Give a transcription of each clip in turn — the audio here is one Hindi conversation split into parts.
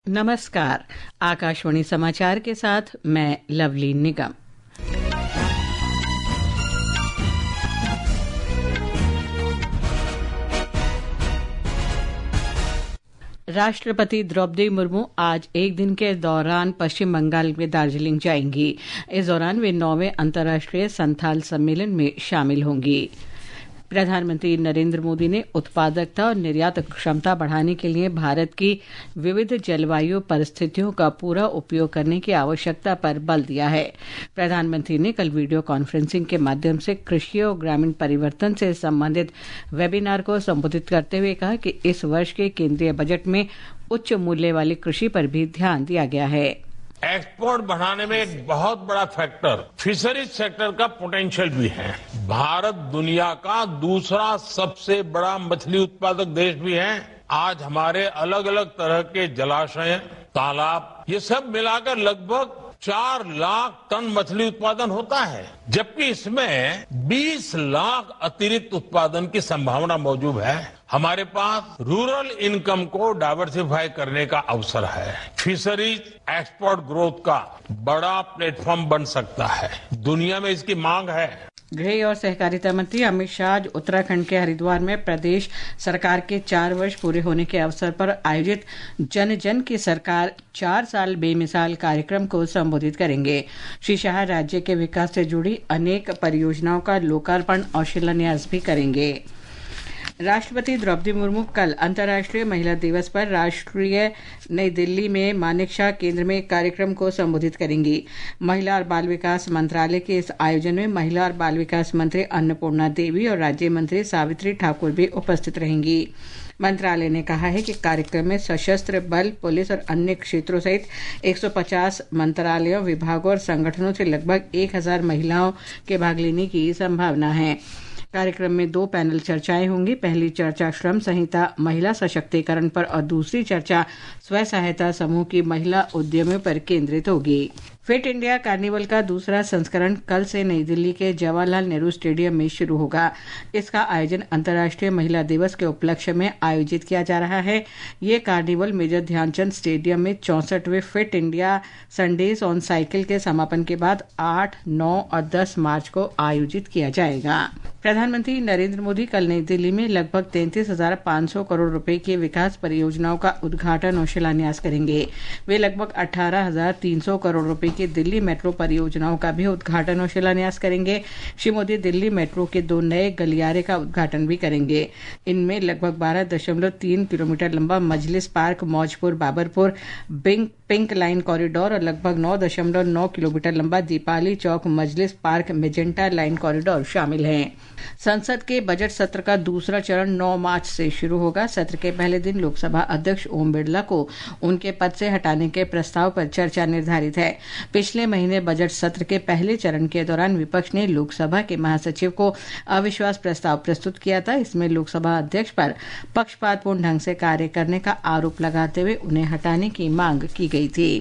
नमस्कार। आकाशवाणी समाचार के साथ मैं लवली निगम। राष्ट्रपति द्रौपदी मुर्मू आज एक दिन के दौरान पश्चिम बंगाल के दार्जिलिंग जाएंगी। इस दौरान वे 9वें अंतर्राष्ट्रीय संथाल सम्मेलन में शामिल होंगी। प्रधानमंत्री नरेंद्र मोदी ने उत्पादकता और निर्यात क्षमता बढ़ाने के लिए भारत की विविध जलवायु परिस्थितियों का पूरा उपयोग करने की आवश्यकता पर बल दिया है। प्रधानमंत्री ने कल वीडियो कॉन्फ्रेंसिंग के माध्यम से कृषि और ग्रामीण परिवर्तन से संबंधित वेबिनार को संबोधित करते हुए कहा कि इस वर्ष के केंद्रीय बजट में उच्च मूल्य वाली कृषि पर भी ध्यान दिया गया है। एक्सपोर्ट बढ़ाने में एक बहुत बड़ा फैक्टर फिशरीज सेक्टर का पोटेंशियल भी है। भारत दुनिया का दूसरा सबसे बड़ा मछली उत्पादक देश भी है। आज हमारे अलग अलग तरह के जलाशय, तालाब, ये सब मिलाकर लगभग 4 लाख टन मछली उत्पादन होता है, जबकि इसमें 20 लाख अतिरिक्त उत्पादन की संभावना मौजूद है। हमारे पास रूरल इनकम को डाइवर्सिफाई करने का अवसर है। फिशरीज एक्सपोर्ट ग्रोथ का बड़ा प्लेटफॉर्म बन सकता है। दुनिया में इसकी मांग है। गृह और सहकारिता मंत्री अमित शाह आज उत्तराखंड के हरिद्वार में प्रदेश सरकार के 4 वर्ष पूरे होने के अवसर पर आयोजित जन जन की सरकार 4 साल बेमिसाल कार्यक्रम को संबोधित करेंगे। श्री शाह राज्य के विकास से जुड़ी अनेक परियोजनाओं का लोकार्पण और शिलान्यास भी करेंगे। राष्ट्रपति द्रौपदी मुर्मू कल अंतर्राष्ट्रीय महिला दिवस पर राष्ट्रीय नई दिल्ली में मानेकशॉ केंद्र में कार्यक्रम को संबोधित करेंगी। महिला और बाल विकास मंत्रालय के इस आयोजन में महिला और बाल विकास मंत्री अन्नपूर्णा देवी और राज्य मंत्री सावित्री ठाकुर भी उपस्थित रहेंगी। मंत्रालय ने कहा है कि कार्यक्रम में सशस्त्र बल, पुलिस और अन्य क्षेत्रों सहित 150 मंत्रालयों, विभागों और संगठनों से लगभग 1000 महिलाओं के भाग लेने की संभावना है। कार्यक्रम में 2 पैनल चर्चाएं होंगी। पहली चर्चा श्रम संहिता महिला सशक्तिकरण पर और दूसरी चर्चा स्व सहायता समूह की महिला उद्यमियों पर केंद्रित होगी। फिट इंडिया कार्निवल का दूसरा संस्करण कल से नई दिल्ली के जवाहरलाल नेहरू स्टेडियम में शुरू होगा। इसका आयोजन अंतर्राष्ट्रीय महिला दिवस के उपलक्ष्य में आयोजित किया जा रहा है। ये कार्निवल मेजर ध्यानचंद स्टेडियम में 64वें fit India Sundays on cycle के समापन के बाद 8, 9 और 10 मार्च को आयोजित किया जाएगा। प्रधानमंत्री नरेंद्र मोदी कल नई दिल्ली में लगभग 33,500 करोड़ रुपए की विकास परियोजनाओं का उद्घाटन और शिलान्यास करेंगे। वे लगभग 18,300 करोड़ रुपए की दिल्ली मेट्रो परियोजनाओं का भी उद्घाटन और शिलान्यास करेंगे। श्री मोदी दिल्ली मेट्रो के 2 नए गलियारे का उद्घाटन भी करेंगे। इनमें लगभग 12.3 किलोमीटर लंबा Majlis park Maujpur Babarpur pink line corridor और लगभग 9.9 किलोमीटर लंबा Deepali Chowk Majlis park magenta line corridor शामिल हैं। संसद के बजट सत्र का दूसरा चरण 9 मार्च से शुरू होगा। सत्र के पहले दिन लोकसभा अध्यक्ष ओम बिरला को उनके पद से हटाने के प्रस्ताव पर चर्चा निर्धारित है। पिछले महीने बजट सत्र के पहले चरण के दौरान विपक्ष ने लोकसभा के महासचिव को अविश्वास प्रस्ताव प्रस्तुत किया था। इसमें लोकसभा अध्यक्ष पर पक्षपातपूर्ण ढंग से कार्य करने का आरोप लगाते हुए उन्हें हटाने की मांग की गई थी।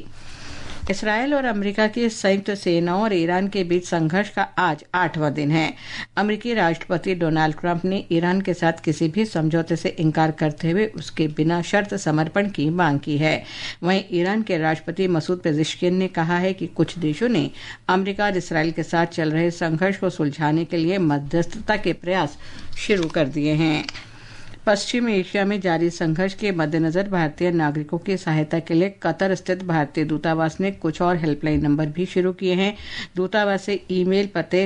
इसराइल और अमेरिका की संयुक्त सेनाओं और ईरान के बीच संघर्ष का आज 8वां दिन है। अमेरिकी राष्ट्रपति डोनाल्ड ट्रंप ने ईरान के साथ किसी भी समझौते से इनकार करते हुए उसके बिना शर्त समर्पण की मांग की है। वहीं ईरान के राष्ट्रपति मसूद पेज़ेश्किन ने कहा है कि कुछ देशों ने अमेरिका और इसराइल के साथ चल रहे संघर्ष को सुलझाने के लिए मध्यस्थता के प्रयास शुरू कर दिए हैं। पश्चिम एशिया में जारी संघर्ष के मद्देनजर भारतीय नागरिकों की सहायता के लिए कतर स्थित भारतीय दूतावास ने कुछ और हेल्पलाइन नंबर भी शुरू किए हैं। दूतावास से ईमेल पते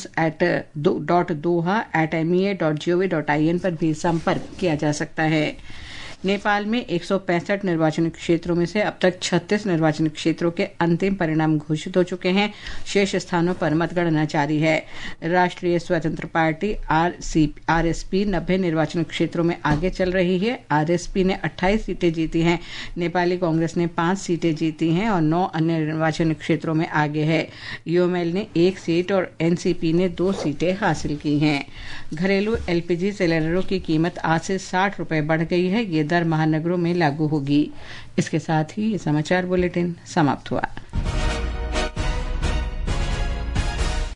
cons@doha@mea.gov.in पर भी संपर्क किया जा सकता है। नेपाल में 165 निर्वाचन क्षेत्रों में से अब तक 36 निर्वाचन क्षेत्रों के अंतिम परिणाम घोषित हो चुके हैं। शेष स्थानों पर मतगणना जारी है। राष्ट्रीय स्वतंत्र पार्टी आरएसपी 90 निर्वाचन क्षेत्रों में आगे चल रही है। आरएसपी ने 28 सीटें जीती हैं। नेपाली कांग्रेस ने 5 सीटें जीती हैं और 9 अन्य निर्वाचन क्षेत्रों में आगे है। यूएमएल ने 1 सीट और एनसीपी ने 2 सीटें हासिल की हैं। घरेलू एलपीजी सिलेंडरों की कीमत आज से 60 रुपए बढ़ गई है। ये दर महानगरों में लागू होगी। इसके साथ ही ये समाचार बुलेटिन समाप्त हुआ।